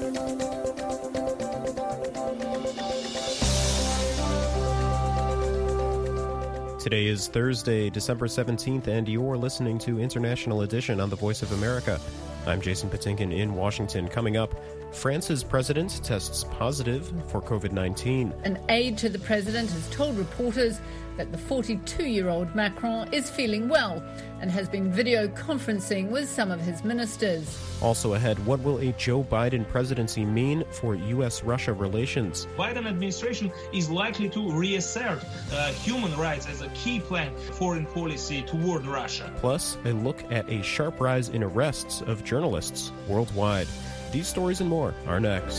Today is Thursday, December 17th, and you're listening to International Edition on the Voice of America. I'm Jason Patinkin in Washington. Coming up, France's president tests positive for COVID-19. An aide to the president has told reporters that the 42-year-old Macron is feeling well and has been video conferencing with some of his ministers. Also ahead, what will a Joe Biden presidency mean for U.S.-Russia relations? Biden administration is likely to reassert human rights as a key plank foreign policy toward Russia. Plus, a look at a sharp rise in arrests of journalists worldwide. These stories and more are next.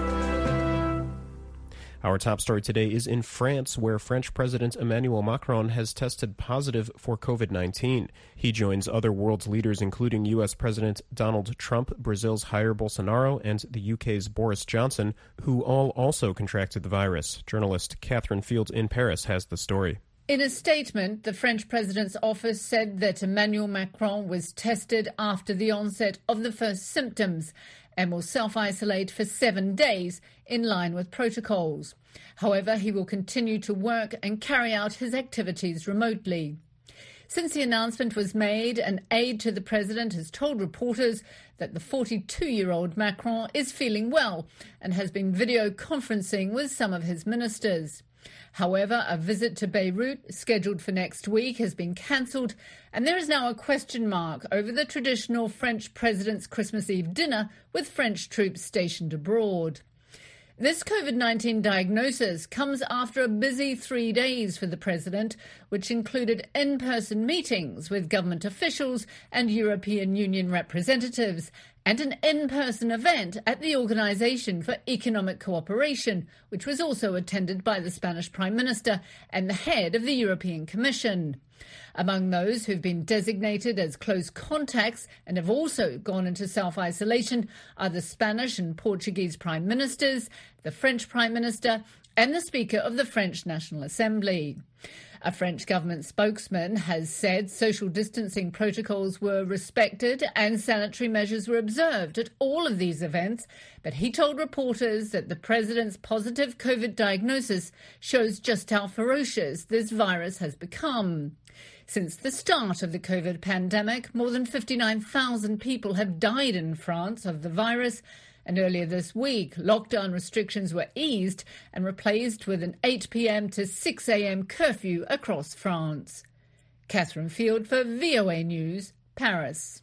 Our top story today is in France, where French President Emmanuel Macron has tested positive for COVID-19. He joins other world leaders, including U.S. President Donald Trump, Brazil's Jair Bolsonaro, and the UK's Boris Johnson, who all also contracted the virus. Journalist Catherine Field in Paris has the story. In a statement, the French president's office said that Emmanuel Macron was tested after the onset of the first symptoms and will self-isolate for 7 days in line with protocols. However, he will continue to work and carry out his activities remotely. Since the announcement was made, an aide to the president has told reporters that the 42-year-old Macron is feeling well and has been video conferencing with some of his ministers. However, a visit to Beirut, scheduled for next week, has been cancelled, and there is now a question mark over the traditional French president's Christmas Eve dinner with French troops stationed abroad. This COVID-19 diagnosis comes after a busy 3 days for the president, which included in-person meetings with government officials and European Union representatives, and an in-person event at the Organisation for Economic Cooperation, which was also attended by the Spanish Prime Minister and the head of the European Commission. Among those who've been designated as close contacts and have also gone into self-isolation are the Spanish and Portuguese Prime Ministers, the French Prime Minister, and the Speaker of the French National Assembly. A French government spokesman has said social distancing protocols were respected and sanitary measures were observed at all of these events, but he told reporters that the president's positive COVID diagnosis shows just how ferocious this virus has become. Since the start of the COVID pandemic, more than 59,000 people have died in France of the virus. And earlier this week, lockdown restrictions were eased and replaced with an 8 p.m. to 6 a.m. curfew across France. Catherine Field for VOA News, Paris.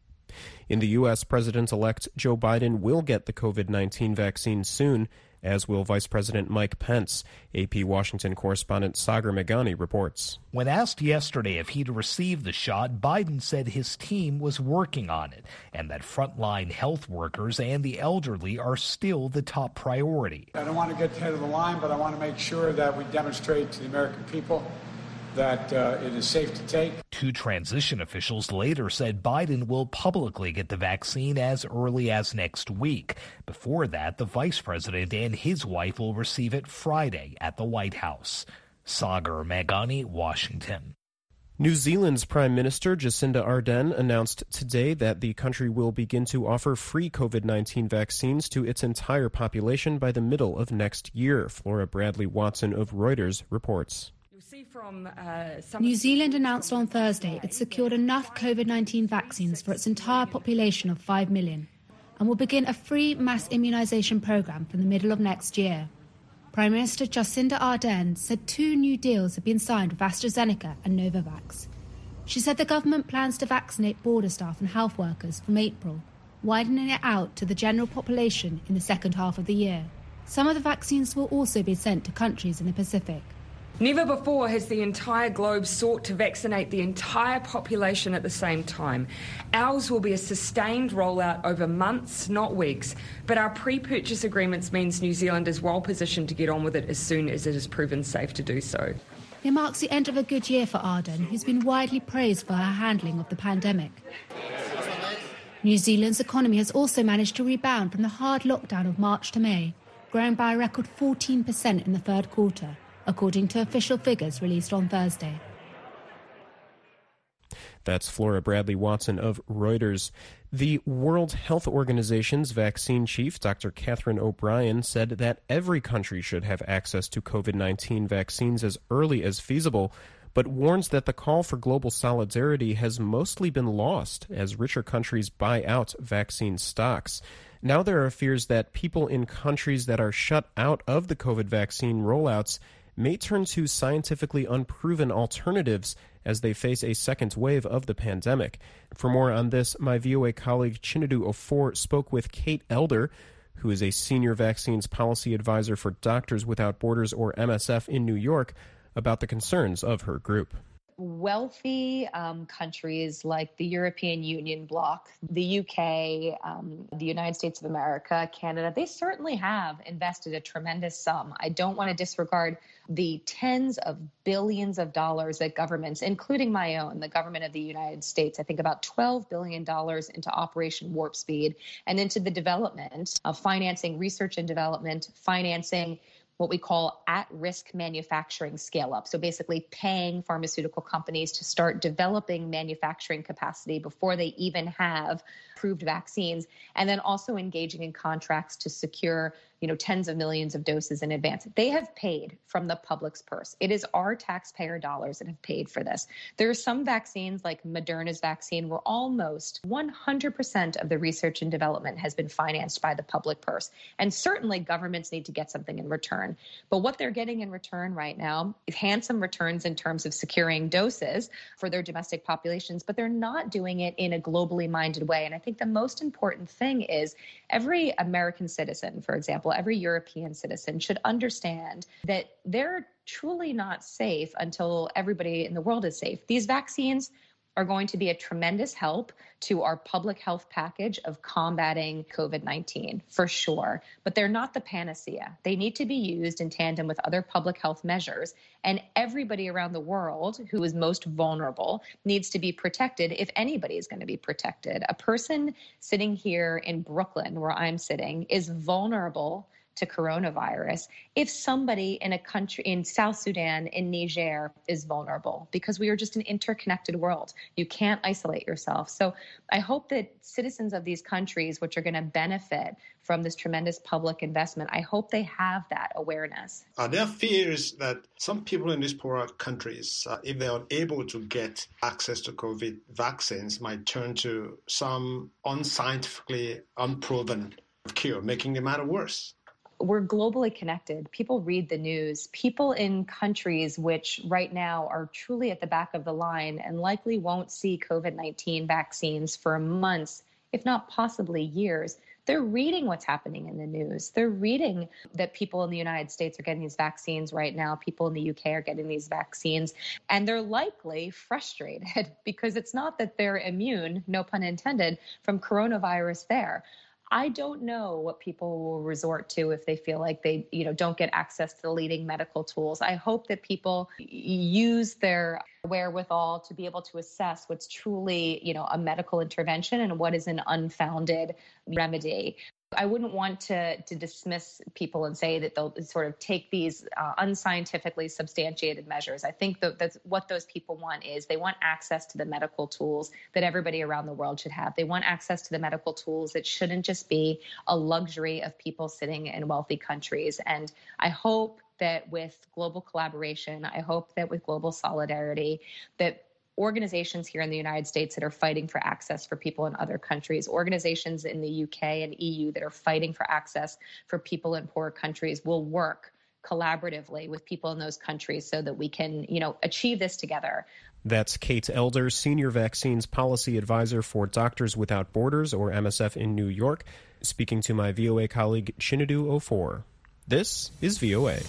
In the U.S., President-elect Joe Biden will get the COVID-19 vaccine soon, as will Vice President Mike Pence. AP Washington correspondent Sagar Meghani reports. When asked yesterday if he'd received the shot, Biden said his team was working on it and that frontline health workers and the elderly are still the top priority. I don't want to get ahead of the line, but I want to make sure that we demonstrate to the American people that it is safe to take. Two transition officials later said Biden will publicly get the vaccine as early as next week. Before that, the vice president and his wife will receive it Friday at the White House. Sagar Meghani, Washington. New Zealand's Prime Minister Jacinda Ardern announced today that the country will begin to offer free COVID-19 vaccines to its entire population by the middle of next year. Flora Bradley-Watson of Reuters reports. New Zealand announced on Thursday it secured enough COVID-19 vaccines for its entire population of 5 million and will begin a free mass immunisation programme from the middle of next year. Prime Minister Jacinda Ardern said 2 new deals have been signed with AstraZeneca and Novavax. She said the government plans to vaccinate border staff and health workers from April, widening it out to the general population in the second half of the year. Some of the vaccines will also be sent to countries in the Pacific. Never before has the entire globe sought to vaccinate the entire population at the same time. Ours will be a sustained rollout over months, not weeks, but our pre-purchase agreements means New Zealand is well positioned to get on with it as soon as it is proven safe to do so. It marks the end of a good year for Ardern, who's been widely praised for her handling of the pandemic. New Zealand's economy has also managed to rebound from the hard lockdown of March to May, growing by a record 14% in the third quarter, according to official figures released on Thursday. That's Flora Bradley Watson of Reuters. The World Health Organization's vaccine chief, Dr. Catherine O'Brien, said that every country should have access to COVID-19 vaccines as early as feasible, but warns that the call for global solidarity has mostly been lost as richer countries buy out vaccine stocks. Now there are fears that people in countries that are shut out of the COVID vaccine rollouts may turn to scientifically unproven alternatives as they face a second wave of the pandemic. For more on this, my VOA colleague Chinedu Ofor spoke with Kate Elder, who is a senior vaccines policy advisor for Doctors Without Borders, or MSF, in New York, about the concerns of her group. Wealthy countries like the European Union bloc, the UK, the United States of America, Canada, they certainly have invested a tremendous sum. I don't want to disregard the tens of billions of dollars that governments, including my own, the government of the United States, I think about $12 billion into Operation Warp Speed and into the development of financing research and development, financing what we call at-risk manufacturing scale-up. So basically paying pharmaceutical companies to start developing manufacturing capacity before they even have approved vaccines, and then also engaging in contracts to secure, tens of millions of doses in advance. They have paid from the public's purse. It is our taxpayer dollars that have paid for this. There are some vaccines, like Moderna's vaccine, where almost 100% of the research and development has been financed by the public purse. And certainly governments need to get something in return. But what they're getting in return right now is handsome returns in terms of securing doses for their domestic populations, but they're not doing it in a globally minded way. And I think the most important thing is every American citizen, for example, every European citizen should understand that they're truly not safe until everybody in the world is safe. These vaccines are going to be a tremendous help to our public health package of combating COVID-19, for sure. But they're not the panacea. They need to be used in tandem with other public health measures. And everybody around the world who is most vulnerable needs to be protected if anybody is going to be protected. A person sitting here in Brooklyn, where I'm sitting, is vulnerable to coronavirus if somebody in a country in South Sudan, in Niger, is vulnerable, because we are just an interconnected world. You can't isolate yourself. So I hope that citizens of these countries, which are going to benefit from this tremendous public investment, I hope they have that awareness. There are fears that some people in these poorer countries, if they are able to get access to COVID vaccines, might turn to some unscientifically unproven cure, making the matter worse. We're globally connected. People read the news. People in countries which right now are truly at the back of the line and likely won't see COVID-19 vaccines for months, if not possibly years. They're reading what's happening in the news. They're reading that people in the United States are getting these vaccines right now. People in the UK are getting these vaccines. And they're likely frustrated because it's not that they're immune, no pun intended, from coronavirus there. I don't know what people will resort to if they feel like they, don't get access to the leading medical tools. I hope that people use their wherewithal to be able to assess what's truly, a medical intervention and what is an unfounded remedy. I wouldn't want to dismiss people and say that they'll sort of take these unscientifically substantiated measures. I think that's what those people want is they want access to the medical tools that everybody around the world should have. They want access to the medical tools that shouldn't just be a luxury of people sitting in wealthy countries. And I hope that with global collaboration, I hope that with global solidarity, that organizations here in the United States that are fighting for access for people in other countries, organizations in the UK and EU that are fighting for access for people in poorer countries will work collaboratively with people in those countries so that we can, achieve this together. That's Kate Elder, Senior Vaccines Policy Advisor for Doctors Without Borders, or MSF, in New York, speaking to my VOA colleague Chinedu Ofor. This is VOA.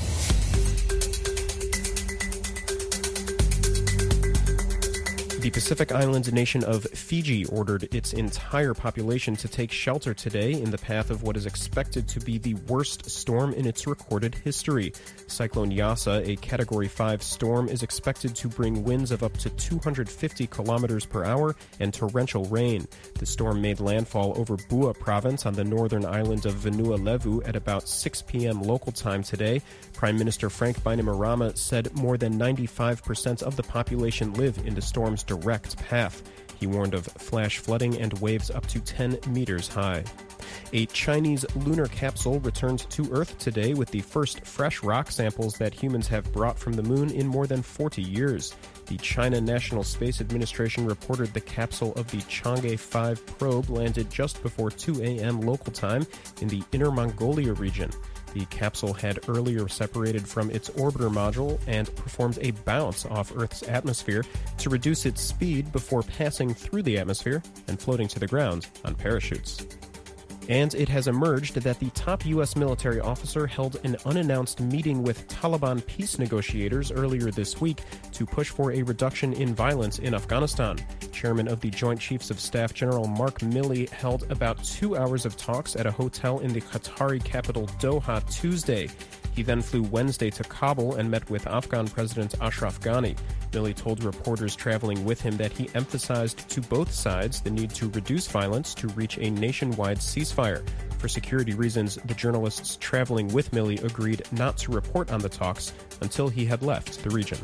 The Pacific Island nation of Fiji ordered its entire population to take shelter today in the path of what is expected to be the worst storm in its recorded history. Cyclone Yasa, a Category 5 storm, is expected to bring winds of up to 250 kilometers per hour and torrential rain. The storm made landfall over Bua province on the northern island of Vanua Levu at about 6 p.m. local time today. Prime Minister Frank Bainimarama said more than 95% of the population live in the storm's direct path. He warned of flash flooding and waves up to 10 meters high. A Chinese lunar capsule returned to Earth today with the first fresh rock samples that humans have brought from the moon in more than 40 years. The China National Space Administration reported the capsule of the Chang'e 5 probe landed just before 2 a.m. local time in the Inner Mongolia region. The capsule had earlier separated from its orbiter module and performed a bounce off Earth's atmosphere to reduce its speed before passing through the atmosphere and floating to the ground on parachutes. And it has emerged that the top U.S. military officer held an unannounced meeting with Taliban peace negotiators earlier this week to push for a reduction in violence in Afghanistan. Chairman of the Joint Chiefs of Staff General Mark Milley held about 2 hours of talks at a hotel in the Qatari capital Doha Tuesday. He then flew Wednesday to Kabul and met with Afghan President Ashraf Ghani. Milley told reporters traveling with him that he emphasized to both sides the need to reduce violence to reach a nationwide ceasefire. For security reasons, the journalists traveling with Milley agreed not to report on the talks until he had left the region.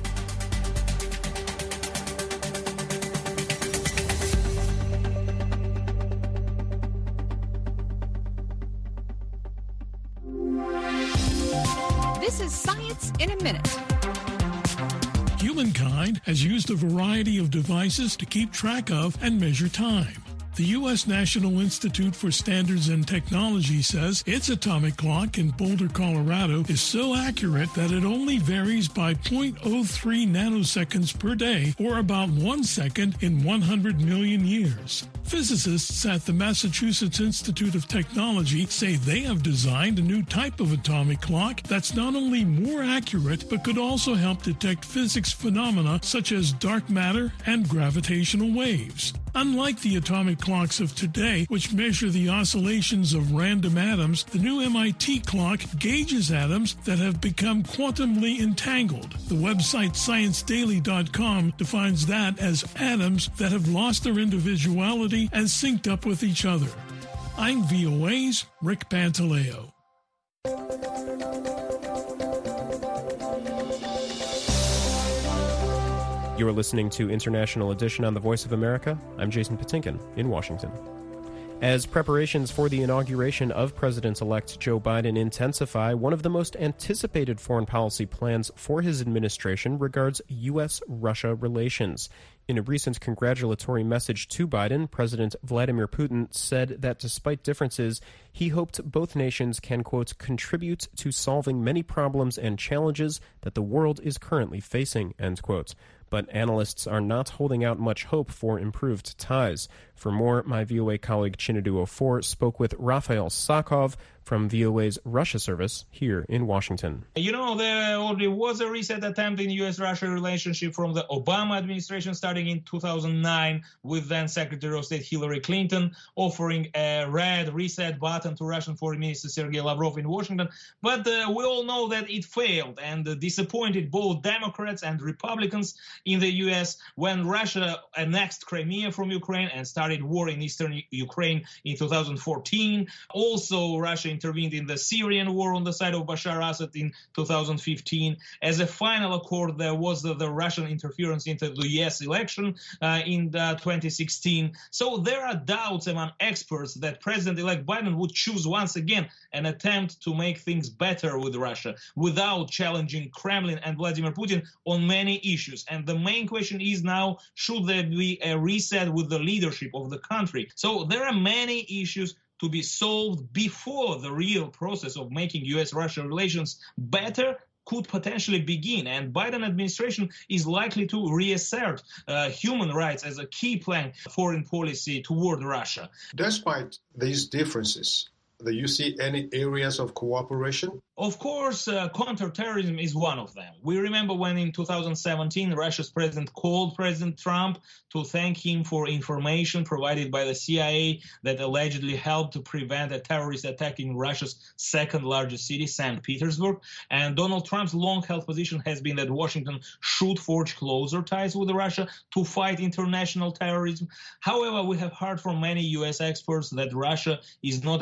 This is Science in a Minute. Humankind has used a variety of devices to keep track of and measure time. The U.S. National Institute for Standards and Technology says its atomic clock in Boulder, Colorado is so accurate that it only varies by 0.03 nanoseconds per day, or about 1 second in 100 million years. Physicists at the Massachusetts Institute of Technology say they have designed a new type of atomic clock that's not only more accurate, but could also help detect physics phenomena such as dark matter and gravitational waves. Unlike the atomic clocks of today, which measure the oscillations of random atoms, the new MIT clock gauges atoms that have become quantumly entangled. The website ScienceDaily.com defines that as atoms that have lost their individuality and synced up with each other. I'm VOA's Rick Pantaleo. You're listening to International Edition on the Voice of America. I'm Jason Patinkin in Washington. As preparations for the inauguration of President-elect Joe Biden intensify, one of the most anticipated foreign policy plans for his administration regards U.S.-Russia relations. In a recent congratulatory message to Biden, President Vladimir Putin said that despite differences, he hoped both nations can, quote, contribute to solving many problems and challenges that the world is currently facing, end quote. But analysts are not holding out much hope for improved ties. For more, my VOA colleague Chinadu Ofor spoke with Rafael Sakov from VOA's Russia service here in Washington. You know, there already was a recent attempt in U.S.-Russia relationship from the Obama administration starting in 2009 with then Secretary of State Hillary Clinton offering a red reset button to Russian Foreign Minister Sergei Lavrov in Washington. But we all know that it failed and disappointed both Democrats and Republicans in the U.S. when Russia annexed Crimea from Ukraine and started war in eastern Ukraine in 2014. Also, Russia intervened in the Syrian war on the side of Bashar Assad in 2015. As a final accord, there was the Russian interference into the U.S. election in 2016. So there are doubts among experts that President-elect Biden would choose once again an attempt to make things better with Russia without challenging Kremlin and Vladimir Putin on many issues. And the main question is now, should there be a reset with the leadership of the country? So there are many issues to be solved before the real process of making U.S.-Russia relations better could potentially begin. And Biden administration is likely to reassert human rights as a key plank foreign policy toward Russia. Despite these differences, do you see any areas of cooperation? Of course, counterterrorism is one of them. We remember when in 2017, Russia's president called President Trump to thank him for information provided by the CIA that allegedly helped to prevent a terrorist attack in Russia's second largest city, St. Petersburg. And Donald Trump's long-held position has been that Washington should forge closer ties with Russia to fight international terrorism. However, we have heard from many U.S. experts that Russia is not a viable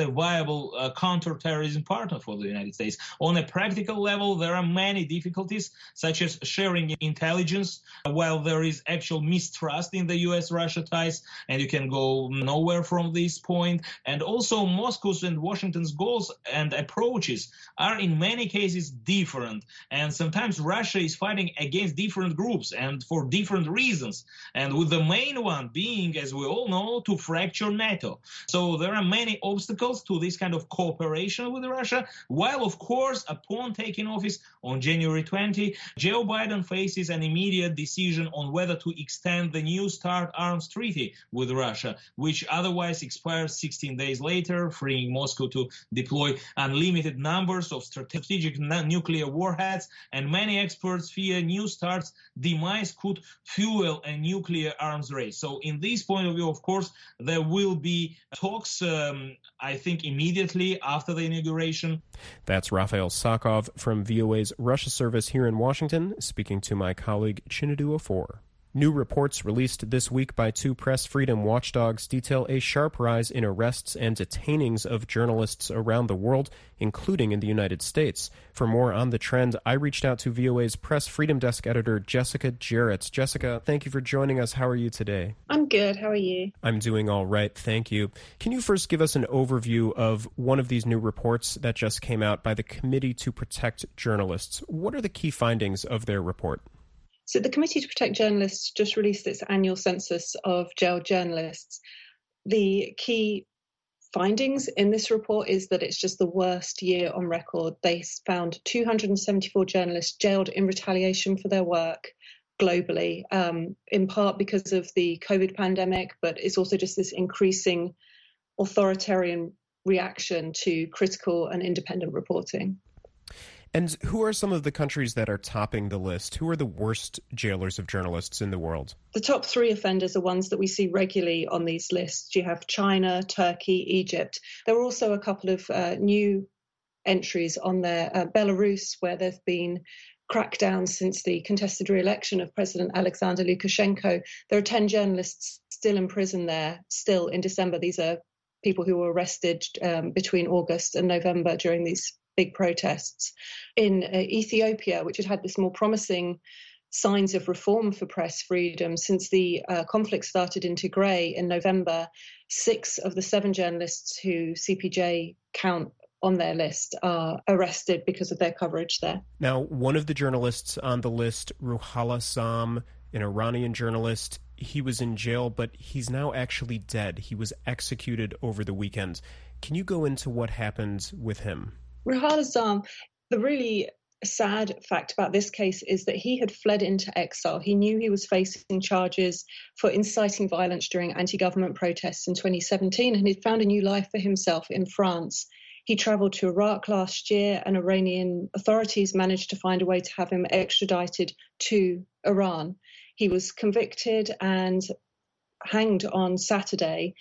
reliable counterterrorism partner for the United States. On a practical level, there are many difficulties, such as sharing intelligence, while there is actual mistrust in the U.S.-Russia ties, and you can go nowhere from this point. And also, Moscow's and Washington's goals and approaches are in many cases different. And sometimes Russia is fighting against different groups and for different reasons. And with the main one being, as we all know, to fracture NATO. So there are many obstacles to this kind of cooperation with Russia, while, of course, upon taking office on January 20, Joe Biden faces an immediate decision on whether to extend the New START arms treaty with Russia, which otherwise expires 16 days later, freeing Moscow to deploy unlimited numbers of strategic nuclear warheads. And many experts fear New START's demise could fuel a nuclear arms race. So in this point of view, of course, there will be talks, I think, immediately after the inauguration. That's Rafael Sakov from VOA's Russia service here in Washington, speaking to my colleague Chinadu Ofor. New reports released this week by two press freedom watchdogs detail a sharp rise in arrests and detainings of journalists around the world, including in the United States. For more on the trend, I reached out to VOA's press freedom desk editor, Jessica Jarrett. Jessica, thank you for joining us. How are you today? I'm good. How are you? I'm doing all right. Thank you. Can you first give us an overview of one of these new reports that just came out by the Committee to Protect Journalists? What are the key findings of their report? So the Committee to Protect Journalists just released its annual census of jailed journalists. The key findings in this report is that it's just the worst year on record. They found 274 journalists jailed in retaliation for their work globally, in part because of the COVID pandemic, but it's also just this increasing authoritarian reaction to critical and independent reporting. And who are some of the countries that are topping the list? Who are the worst jailers of journalists in the world? The top three offenders are ones that we see regularly on these lists. You have China, Turkey, Egypt. There are also a couple of new entries on there. Belarus, where there have been crackdowns since the contested re-election of President Alexander Lukashenko. There are 10 journalists still in prison there, still in December. These are people who were arrested between August and November during these big protests. In Ethiopia, which had had this more promising signs of reform for press freedom since the conflict started in Tigray in November, 6 of the 7 journalists who CPJ count on their list are arrested because of their coverage there. Now, one of the journalists on the list, Ruhollah Sam, an Iranian journalist, he was in jail, but he's now actually dead. He was executed over the weekend. Can you go into what happened with him? Ruhollah Sam, the really sad fact about this case is that he had fled into exile. He knew he was facing charges for inciting violence during anti-government protests in 2017, and he'd found a new life for himself in France. He travelled to Iraq last year, and Iranian authorities managed to find a way to have him extradited to Iran. He was convicted and hanged on Saturday.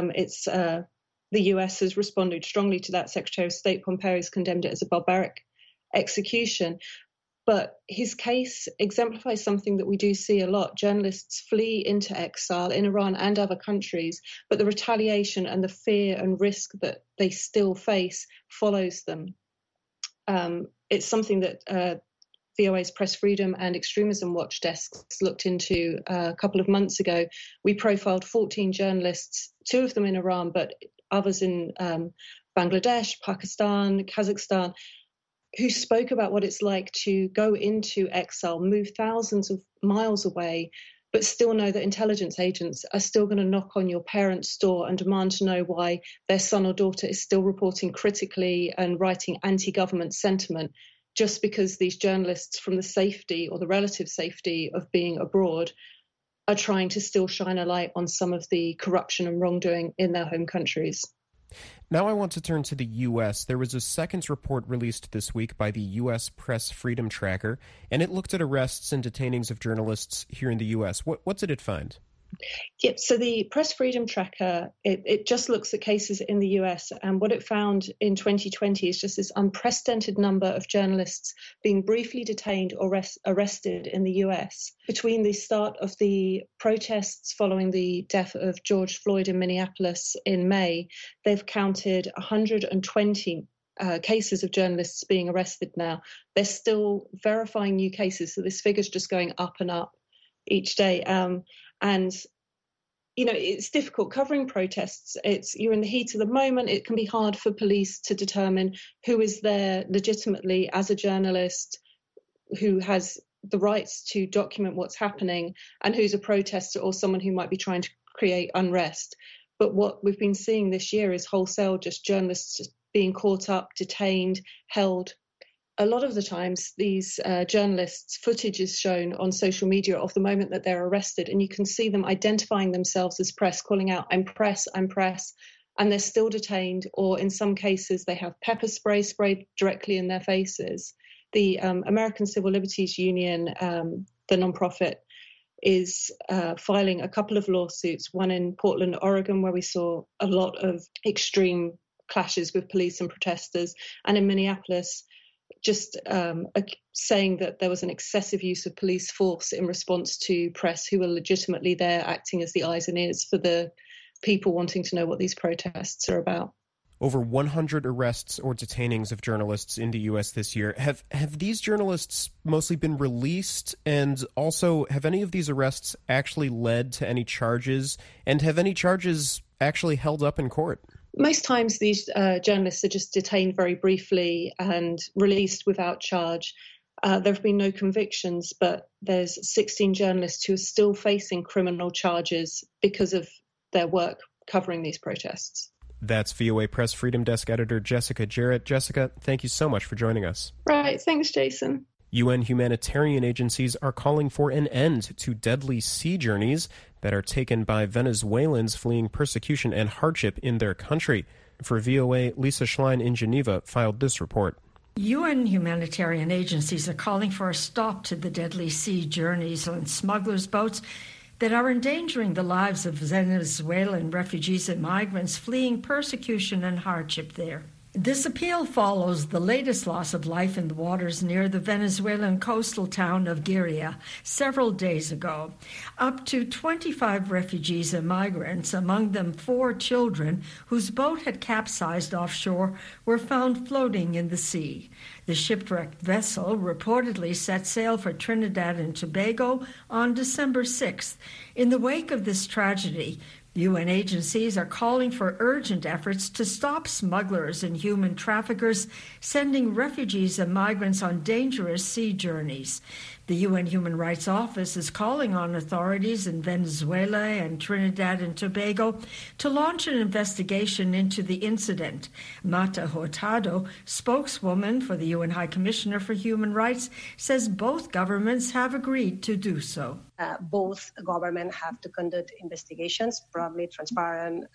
The US has responded strongly to that. Secretary of State Pompeo has condemned it as a barbaric execution. But his case exemplifies something that we do see a lot. Journalists flee into exile in Iran and other countries, but the retaliation and the fear and risk that they still face follows them. It's something that VOA's Press Freedom and Extremism Watch desks looked into a couple of months ago. We profiled 14 journalists, 2 of them in Iran, but others in Bangladesh, Pakistan, Kazakhstan, who spoke about what it's like to go into exile, move thousands of miles away, but still know that intelligence agents are still going to knock on your parents' door and demand to know why their son or daughter is still reporting critically and writing anti-government sentiment, just because these journalists, from the safety or the relative safety of being abroad, are trying to still shine a light on some of the corruption and wrongdoing in their home countries. Now I want to turn to the U.S. There was a second report released this week by the U.S. Press Freedom Tracker, and it looked at arrests and detainings of journalists here in the U.S. What did it find? Yep. So the Press Freedom Tracker, it just looks at cases in the US. And what it found in 2020 is just this unprecedented number of journalists being briefly detained or arrested in the US. Between the start of the protests following the death of George Floyd in Minneapolis in May, they've counted 120 cases of journalists being arrested now. They're still verifying new cases. So this figure's just going up and up each day. And it's difficult covering protests. You're in the heat of the moment. It can be hard for police to determine who is there legitimately as a journalist, who has the rights to document what's happening, and who's a protester or someone who might be trying to create unrest. But what we've been seeing this year is wholesale just journalists just being caught up, detained, held. A lot of the times, these journalists' footage is shown on social media of the moment that they're arrested, and you can see them identifying themselves as press, calling out, "I'm press, I'm press," and they're still detained, or in some cases, they have pepper spray sprayed directly in their faces. The American Civil Liberties Union, the nonprofit, is filing a couple of lawsuits, one in Portland, Oregon, where we saw a lot of extreme clashes with police and protesters, and in Minneapolis, just saying that there was an excessive use of police force in response to press who were legitimately there acting as the eyes and ears for the people wanting to know what these protests are about. Over 100 arrests or detainings of journalists in the U.S. this year. Have these journalists mostly been released? And also, have any of these arrests actually led to any charges? And have any charges actually held up in court? Most times these journalists are just detained very briefly and released without charge. There have been no convictions, but there's 16 journalists who are still facing criminal charges because of their work covering these protests. That's VOA Press Freedom Desk editor Jessica Jarrett. Jessica, thank you so much for joining us. Right. Thanks, Jason. UN humanitarian agencies are calling for an end to deadly sea journeys that are taken by Venezuelans fleeing persecution and hardship in their country. For VOA, Lisa Schlein in Geneva filed this report. UN humanitarian agencies are calling for a stop to the deadly sea journeys on smugglers' boats that are endangering the lives of Venezuelan refugees and migrants fleeing persecution and hardship there. This appeal follows the latest loss of life in the waters near the Venezuelan coastal town of Guiria several days ago. Up to 25 refugees and migrants, among them 4 children whose boat had capsized offshore, were found floating in the sea. The shipwrecked vessel reportedly set sail for Trinidad and Tobago on December 6th. In the wake of this tragedy, UN agencies are calling for urgent efforts to stop smugglers and human traffickers sending refugees and migrants on dangerous sea journeys. The UN Human Rights Office is calling on authorities in Venezuela and Trinidad and Tobago to launch an investigation into the incident. Mata Hurtado, spokeswoman for the UN High Commissioner for Human Rights, says both governments have agreed to do so. Both governments have to conduct investigations, probably transparent,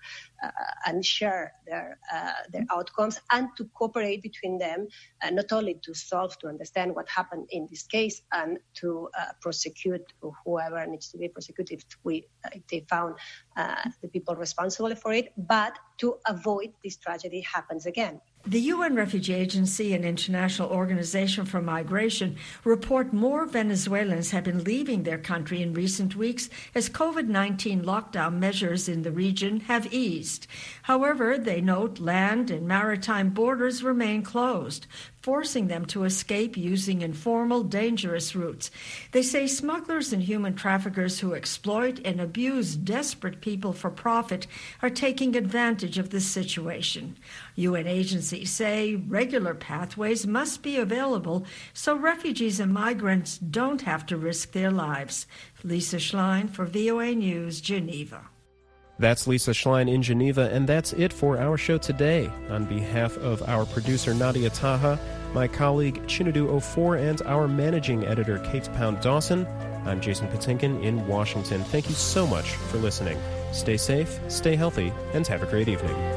and share their outcomes, and to cooperate between them, not only to understand what happened in this case and to prosecute whoever needs to be prosecuted if they found the people responsible for it, but to avoid this tragedy happens again. The UN Refugee Agency and International Organization for Migration report more Venezuelans have been leaving their country in recent weeks as COVID-19 lockdown measures in the region have eased. However, they note land and maritime borders remain closed, forcing them to escape using informal, dangerous routes. They say smugglers and human traffickers who exploit and abuse desperate people for profit are taking advantage of this situation. UN agencies say regular pathways must be available so refugees and migrants don't have to risk their lives. Lisa Schlein for VOA News, Geneva. That's Lisa Schlein in Geneva, and that's it for our show today. On behalf of our producer Nadia Taha, my colleague Chinadu Ofor, and our managing editor Kate Pound-Dawson, I'm Jason Patinkin in Washington. Thank you so much for listening. Stay safe, stay healthy, and have a great evening.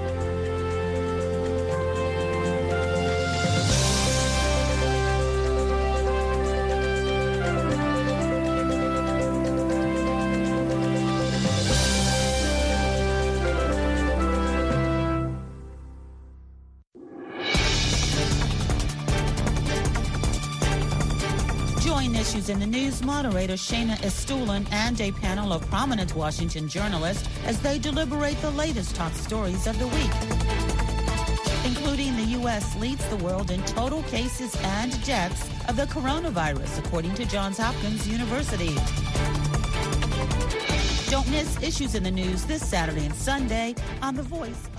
join Issues in the News moderator Shayna Estulin and a panel of prominent Washington journalists as they deliberate the latest top stories of the week, including the U.S. leads the world in total cases and deaths of the coronavirus, according to Johns Hopkins University. Don't miss Issues in the News this Saturday and Sunday on The Voice.